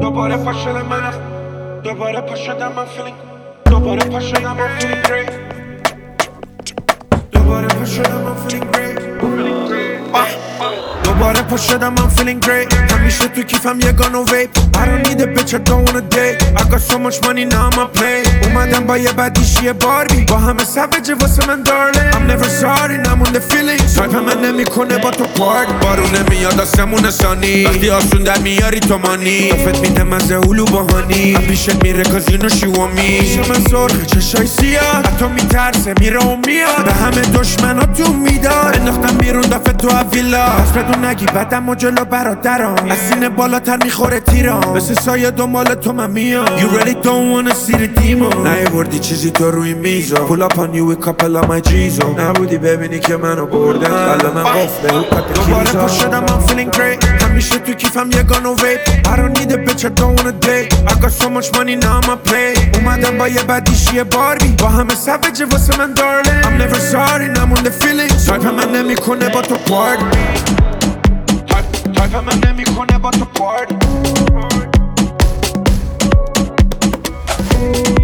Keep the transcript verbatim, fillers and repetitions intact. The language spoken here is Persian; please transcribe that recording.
دوباره پا شدم من دوباره پا شدم من feeling دوباره پا شدم من feeling great دوباره پا شدم من feeling great دوباره پا شدم من feeling great همیشه تو کیفم یه گان و ویپ I don't need a bitch I don't wanna date I got so much money now I'm a play اومدم با یه بدیشی یه باربی با همه سبجه واسه من darling I'm never sorry I'm on the feeling سایپ من نمی کنه با تو پارک بارونه میاد آسمون ثانی وقتی آسون در میاری تو مانی افت میده مزه هلو باهانی پیشت میره cause you know she want me پیش من سرخه چشای سیاه حتی میترسه میره و میاد به همه دشمناتون میداد انداختم بیرون دافه تو ویلا از بدون نگی بدم و جلو برادرم از سینه بالاتر میخوره تیرم مثل سایه دنبال تو من میام You really don't wanna see the demon نیوردی چیزی تو روی میزا Pull up on you with couple of my G's نبودی ببینی که منو بردن قلبم قفله و کت دوباره پا شدم I'm feeling great همیشه تو کیفم یه گان و ویپ I don't need a bitch I don't wanna date I got so much money now I'm a play اومدم با یه بدیشی یه باربی با همه سبجه واسه من darling I'm never sorry I'm on the feeling سایپ من نمی کنه با تو پارک سایپ من نمی کنه با تو پارک